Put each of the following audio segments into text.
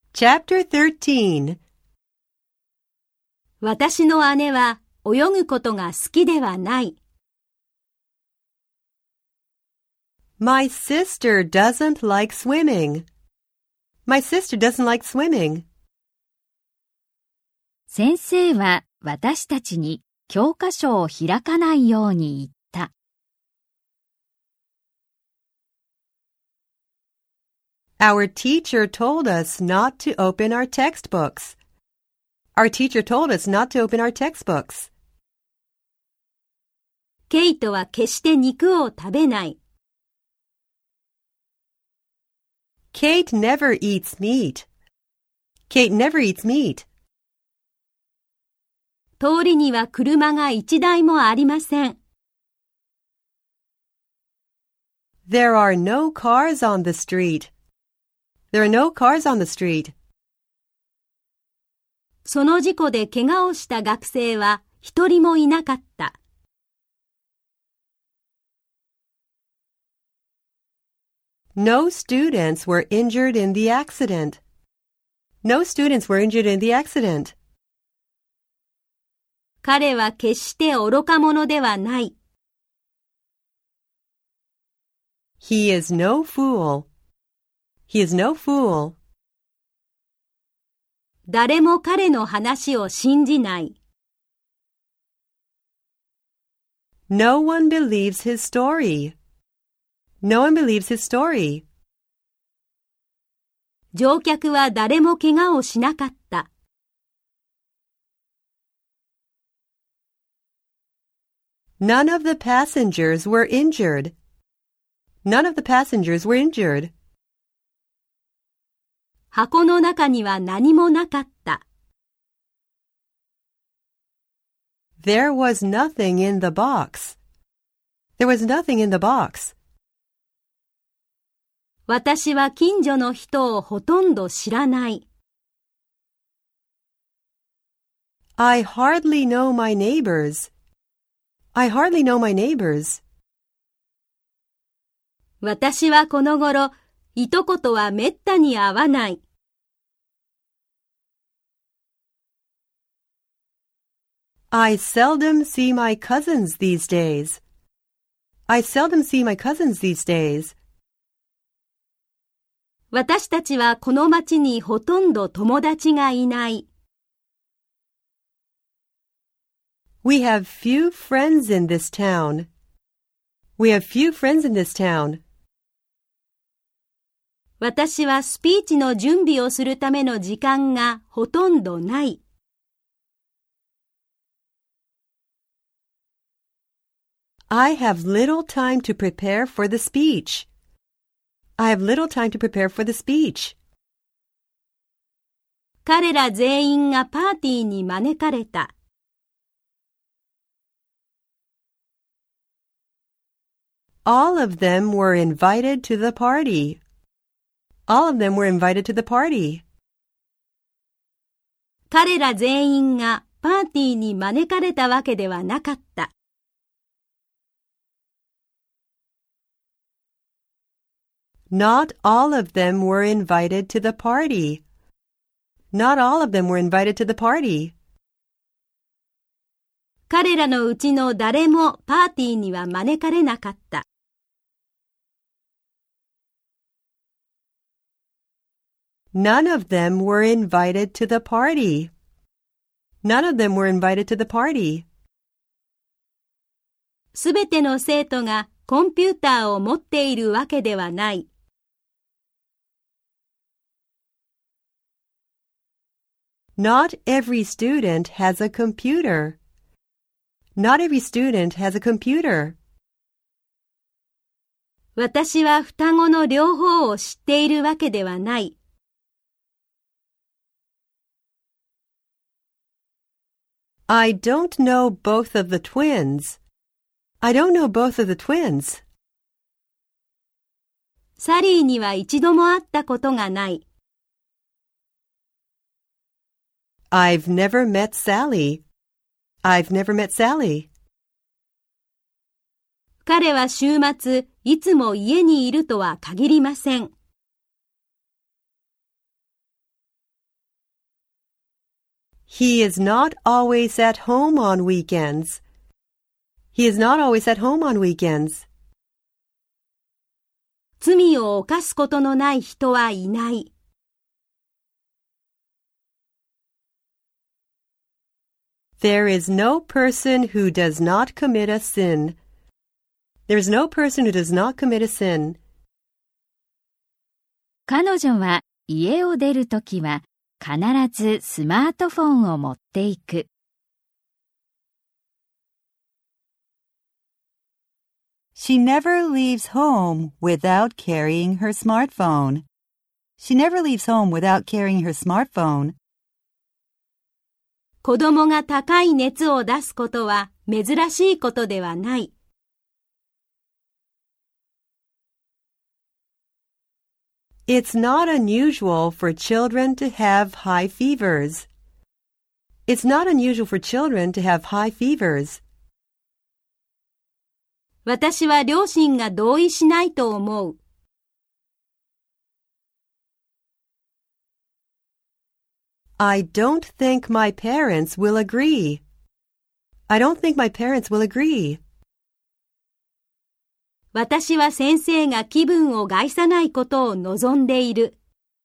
Chapter 13. 私の姉は泳ぐことが好きではない。 My sister doesn't like swimming. My sister doesn't like swimming. 先生は私たちに教科書を開かないように言った。 Our teacher told us not to open our textbooks. Our teacher told us not to open our textbooks. ケイトは決して肉を食べない。 Kate never eats meat. Kate never eats meat. 通りには車が一台もありません。 There are no cars on the street. There are no cars on the street. その事故で怪我をした学生は一人もいなかった。 No students were injured in the accident. No students were injured in the accident. 彼は決して愚か者ではない。 He is no fool. He is no fool. 誰も彼の話を信じない。 No one believes his story. No one believes his story. 乗客は誰も怪我をしなかった。 None of the passengers were injured. None of the passengers were injured. 箱の中には何もなかった。 There was nothing in the box. There was nothing in the box. 私は近所の人をほとんど知らない。 I hardly know my neighbors. I hardly know my neighbors. 私はこの頃、いとことはめったに会わない。 I seldom see my cousins these days. I seldom see my cousins these days. 私たちはこの町にほとんど友達がいない。 We have few friends in this town. We have few friends in this town. 私はスピーチの準備をするための時間がほとんどない。 I have little time to prepare for the speech. I have little time to prepare for the speech. 彼ら全員がパーティーに招かれた。 All of them were invited to the party. All of them were invited to the party. 彼ら全員がパーティーに招かれたわけではなかった。 Not all of them were invited to the party. Not all of them were invited to the party. 彼らのうちの誰もパーティーには招かれなかった。 None of them were invited to the party. None of them were invited to the party. すべての生徒がコンピューターを持っているわけではない。 Not every student has a computer. Not every student has a computer. 私は双子の両方を知っているわけではない。 I don't know both of the twins. I don't know both of the twins. サリーには一度も会ったことがない。 I've never met Sally. I've never met Sally. 彼は週末、いつも家にいるとは限りません。 He is not always at home on weekends. He is not always at home on weekends. 罪を犯すことのない人はいない。 There is no person who does not commit a sin. There is no person who does not commit a sin. 彼女は家を出るときは必ずスマートフォンを持っていく。 She never leaves home without carrying her smartphone. She never leaves home without carrying her smartphone. 子供が高い熱を出すことは珍しいことではない。 It's not unusual for children to have high fevers. It's not unusual for children to have high fevers. 私は両親が同意しないと思う。 I don't think my parents will agree. I don't think my parents will agree. 私は先生が気分を害さないことを望んでいる。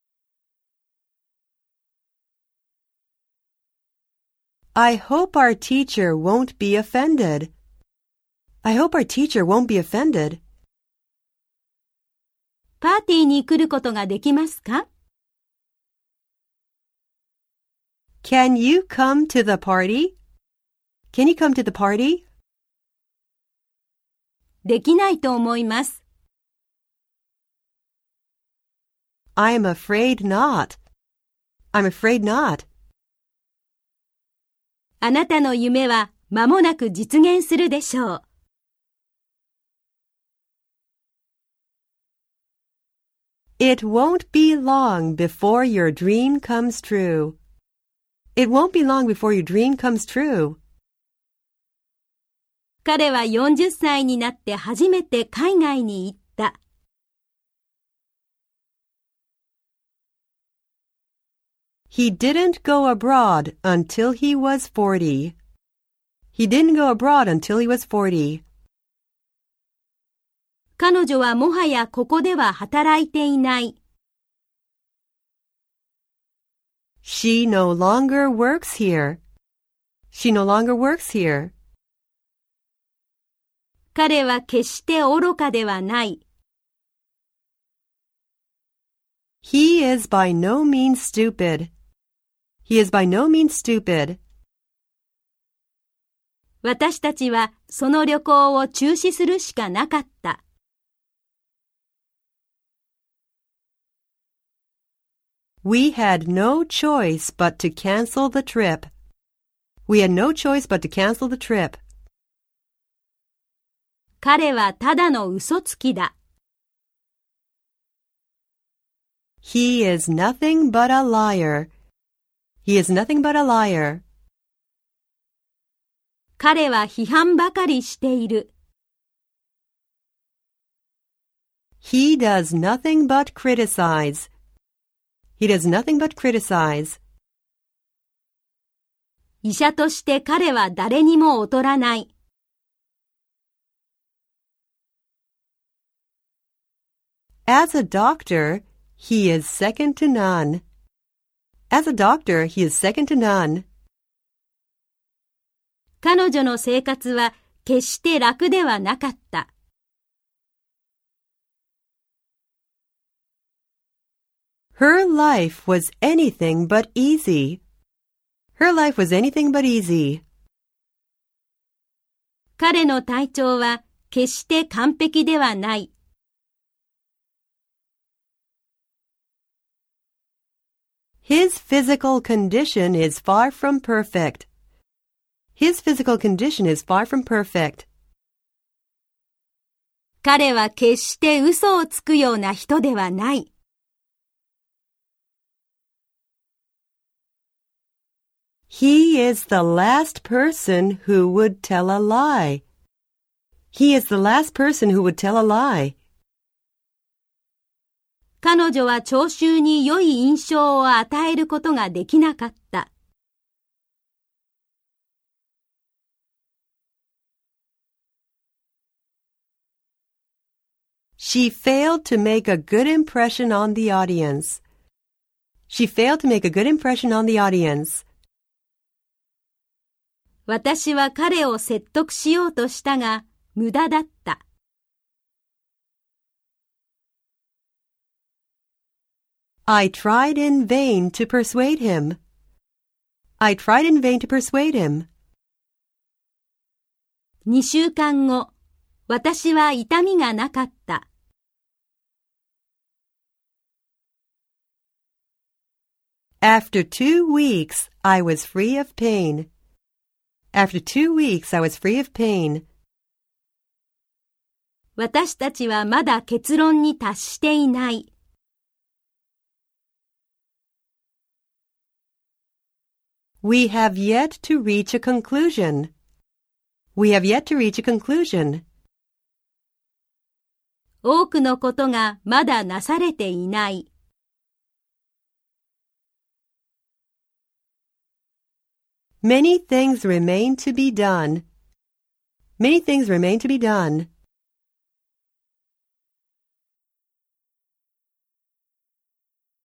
I hope our teacher won't be offended. I hope our teacher won't be offended. パーティーに来ることができますか？ Can you come to the party? Can you come to the party? できないと思います。 I'm afraid not. I'm afraid not. あなたの夢は間もなく実現するでしょう。 It won't be long before your dream comes true. It won't be long before your dream comes true. 彼は40歳になって初めて海外に行った。 He didn't go abroad until he was 40. He didn't go abroad until he was 40. 彼女はもはやここでは働いていない。 She no longer works here. She no longer works here. 彼は決して愚かではない。 He is by no means stupid. He is by no means stupid. 私たちはその旅行を中止するしかなかった。 We had no choice but to cancel the trip. We had no choice but to cancel the trip. 彼はただの嘘つきだ。 He is nothing but a liar. He is nothing but a liar. 彼は批判ばかりしている。 He does nothing but criticize. He does nothing but criticize. 医者として彼は誰にも劣らない。 As a doctor, he is second to none. As a doctor, he is second to none. 彼女の生活は決して楽ではなかった。 Her life was anything but easy. Her life was anything but easy. 彼の体調は決して完璧ではない。 His physical condition is far from perfect. His physical condition is far from perfect. 彼は決して嘘をつくような人ではない。 He is the last person who would tell a lie. He is the last person who would tell a lie. 彼女は聴衆に良い印象を与えることができなかった。 She failed to make a good impression on the audience. She failed to make a good impression on the audience. 私は彼を説得しようとしたが、無駄だった。 I tried in vain to persuade him. I tried in vain to persuade him. 2週間後、私は痛みがなかった。 After 2 weeks, I was free of pain. After 2 weeks, I was free of pain. 私たちはまだ結論に達していない。 We have yet to reach a conclusion. We have yet to reach a conclusion. 多くのことがまだなされていない。 Many things remain to be done. Many things remain to be done.